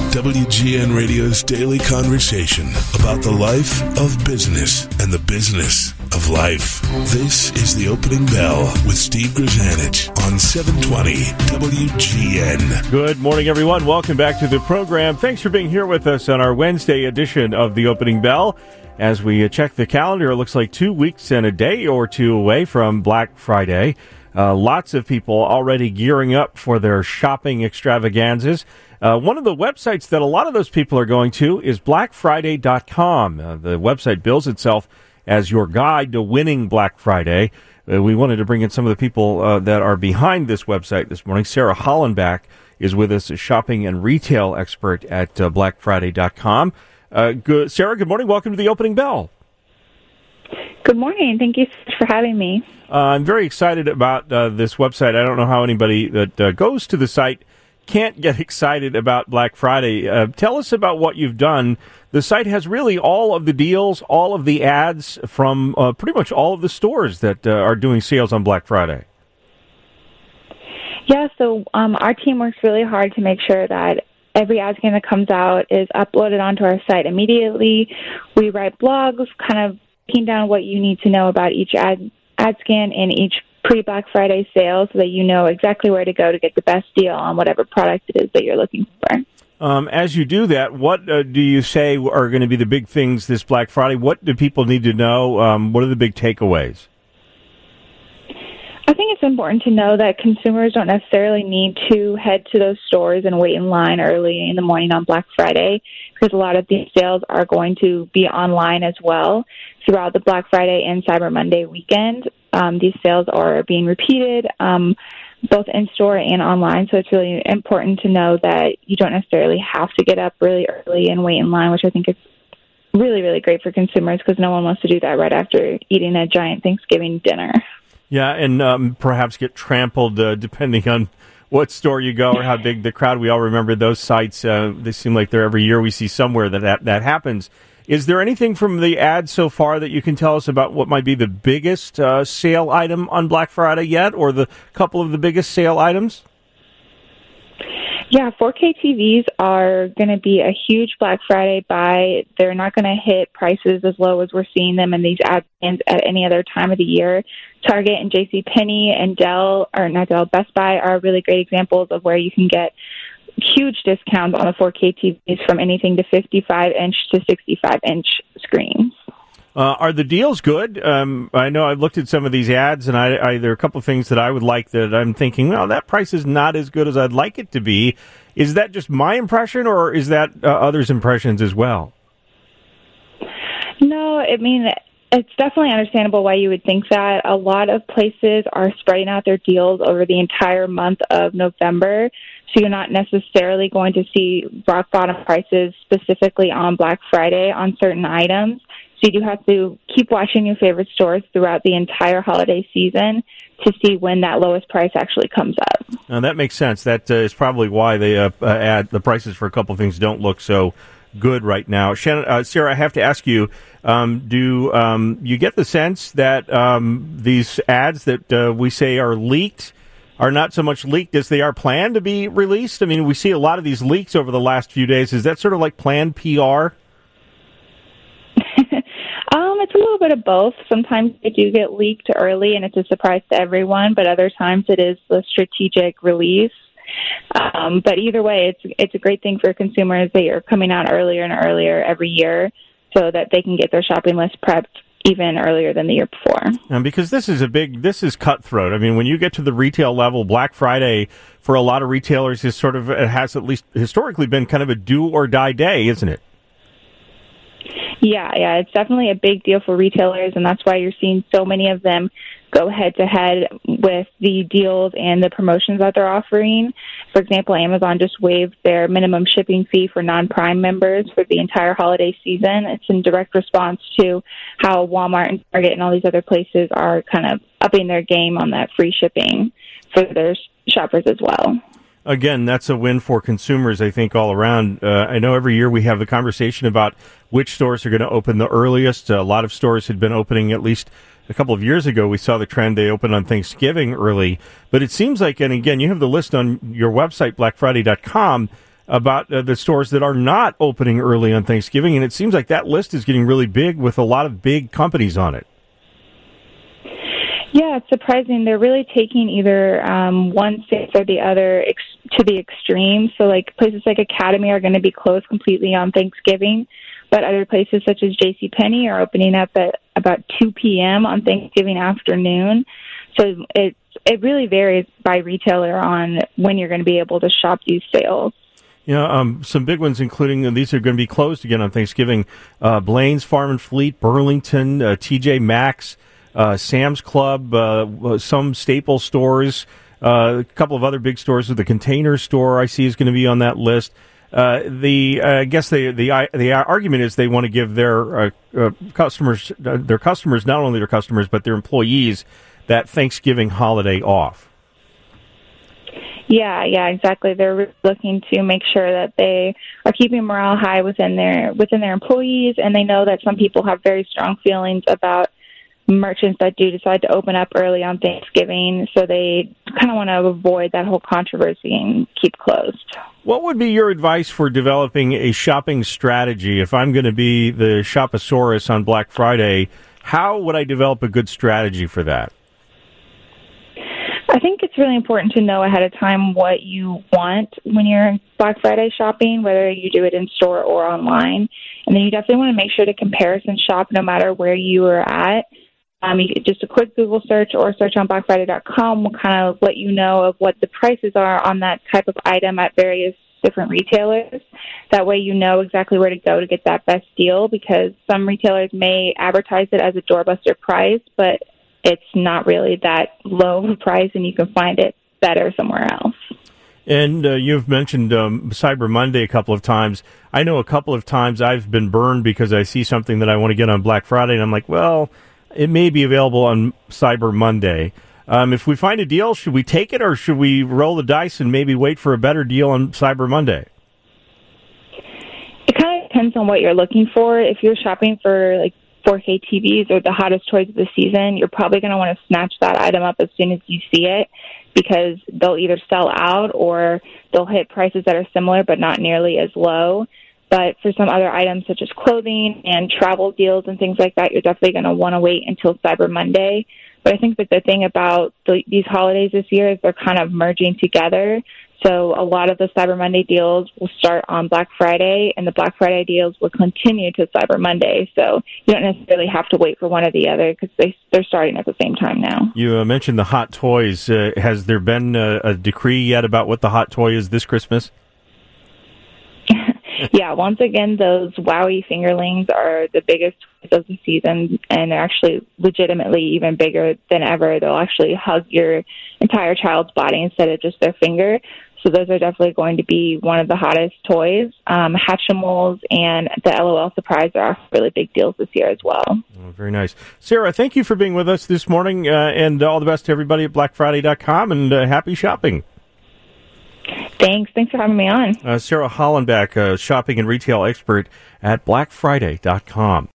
WGN Radio's daily conversation about the life of business and the business of life. This is The Opening Bell with Steve Grzanich on 720 WGN. Good morning, everyone. Welcome back to the program. Thanks for being here with us on our Wednesday edition of The Opening Bell. As we check the calendar, it looks like 2 weeks and a day or two away from Black Friday. Lots of people already gearing up for their shopping extravaganzas. One of the websites that a lot of those people are going to is BlackFriday.com. The website bills itself as your guide to winning Black Friday. We wanted to bring in some of the people that are behind this website this morning. Sarah Hollenbach is with us, a shopping and retail expert at BlackFriday.com. Sarah, good morning. Welcome to the Opening Bell. Good morning. Thank you for having me. I'm very excited about this website. I don't know how anybody that goes to the site can't get excited about Black Friday. Tell us about what you've done. The site has really all of the deals, all of the ads from pretty much all of the stores that are doing sales on Black Friday. Yeah, so our team works really hard to make sure that every ad scan that comes out is uploaded onto our site immediately. We write blogs kind of breaking down what you need to know about each ad scan and each pre-Black Friday sale so that you know exactly where to go to get the best deal on whatever product it is that you're looking for. As you do that, what do you say are going to be the big things this Black Friday? What do people need to know? What are the big takeaways? I think it's important to know that consumers don't necessarily need to head to those stores and wait in line early in the morning on Black Friday, because a lot of these sales are going to be online as well throughout the Black Friday and Cyber Monday weekend. These sales are being repeated both in-store and online, so it's really important to know that you don't necessarily have to get up really early and wait in line, which I think is really, really great for consumers because no one wants to do that right after eating a giant Thanksgiving dinner. Yeah, and perhaps get trampled depending on what store you go or how big the crowd. We all remember those sites. They seem like they're every year we see somewhere that happens. Is there anything from the ad so far that you can tell us about what might be the biggest sale item on Black Friday yet, or the couple of the biggest sale items? Yeah, 4K TVs are going to be a huge Black Friday buy. They're not going to hit prices as low as we're seeing them in these ad scans at any other time of the year. Target and JCPenney and Best Buy are really great examples of where you can get huge discounts on the 4K TVs from anything to 55-inch to 65-inch screens. Are the deals good? I know I've looked at some of these ads, and there are a couple of things that I would like that I'm thinking, well, that price is not as good as I'd like it to be. Is that just my impression, or is that others' impressions as well? No, I mean, it's definitely understandable why you would think that. A lot of places are spreading out their deals over the entire month of November, so you're not necessarily going to see rock bottom prices specifically on Black Friday on certain items. So you do have to keep watching your favorite stores throughout the entire holiday season to see when that lowest price actually comes up. Now, that makes sense. That is probably why they add the prices for a couple of things don't look so good right now. Sarah, I have to ask you, do you get the sense that these ads that we say are leaked are not so much leaked as they are planned to be released? I mean, we see a lot of these leaks over the last few days. Is that sort of like planned PR? It's a little bit of both. Sometimes they do get leaked early and it's a surprise to everyone, but other times it is the strategic release. But either way, it's a great thing for consumers that are coming out earlier and earlier every year so that they can get their shopping list prepped even earlier than the year before. And because this is cutthroat. I mean, when you get to the retail level, Black Friday for a lot of retailers is it has at least historically been kind of a do or die day, isn't it? Yeah, it's definitely a big deal for retailers, and that's why you're seeing so many of them go head-to-head with the deals and the promotions that they're offering. For example, Amazon just waived their minimum shipping fee for non-Prime members for the entire holiday season. It's in direct response to how Walmart and Target and all these other places are kind of upping their game on that free shipping for their shoppers as well. Again, that's a win for consumers, I think, all around. I know every year we have the conversation about which stores are going to open the earliest. A lot of stores had been opening at least a couple of years ago. We saw the trend. They opened on Thanksgiving early. But it seems like, and again, you have the list on your website, blackfriday.com. about the stores that are not opening early on Thanksgiving, and it seems like that list is getting really big with a lot of big companies on it. Yeah, it's surprising. They're really taking either one space or the other to the extreme. So, like, places like Academy are going to be closed completely on Thanksgiving, but other places such as JCPenney are opening up at about 2 p.m. on Thanksgiving afternoon. So it really varies by retailer on when you're going to be able to shop these sales. Some big ones, including these are going to be closed again on Thanksgiving. Blaine's Farm and Fleet, Burlington, TJ Maxx, Sam's Club, some Staples stores, a couple of other big stores. The Container Store I see is going to be on that list. I guess the argument is they want to give their customers, not only their customers but their employees, that Thanksgiving holiday off. Yeah, exactly. They're looking to make sure that they are keeping morale high within their employees, and they know that some people have very strong feelings about merchants that do decide to open up early on Thanksgiving, so they kind of want to avoid that whole controversy and keep closed. What would be your advice for developing a shopping strategy? If I'm going to be the Shopasaurus on Black Friday, how would I develop a good strategy for that? I think it's really important to know ahead of time what you want when you're Black Friday shopping, whether you do it in store or online. And then you definitely want to make sure to comparison shop no matter where you are at. Just a quick Google search or search on BlackFriday.com will kind of let you know of what the prices are on that type of item at various different retailers. That way you know exactly where to go to get that best deal, because some retailers may advertise it as a doorbuster price, but it's not really that low of a price, and you can find it better somewhere else. And you've mentioned Cyber Monday a couple of times. I know a couple of times I've been burned because I see something that I want to get on Black Friday, and I'm like, well, it may be available on Cyber Monday. If we find a deal, should we take it, or should we roll the dice and maybe wait for a better deal on Cyber Monday? It kind of depends on what you're looking for. If you're shopping for, like, 4K TVs or the hottest toys of the season, you're probably going to want to snatch that item up as soon as you see it, because they'll either sell out or they'll hit prices that are similar but not nearly as low. But for some other items such as clothing and travel deals and things like that, you're definitely going to want to wait until Cyber Monday. But I think that the thing about these holidays this year is they're kind of merging together. So a lot of the Cyber Monday deals will start on Black Friday, and the Black Friday deals will continue to Cyber Monday. So you don't necessarily have to wait for one or the other, because they're starting at the same time now. You mentioned the hot toys. Has there been a decree yet about what the hot toy is this Christmas? Yeah, once again, those Wowie fingerlings are the biggest of the season, and they're actually legitimately even bigger than ever. They'll actually hug your entire child's body instead of just their finger. So those are definitely going to be one of the hottest toys. Hatchimals and the LOL Surprise are really big deals this year as well. Oh, very nice. Sarah, thank you for being with us this morning, and all the best to everybody at BlackFriday.com, and happy shopping. Thanks for having me on. Sarah Hollenbeck, shopping and retail expert at BlackFriday.com.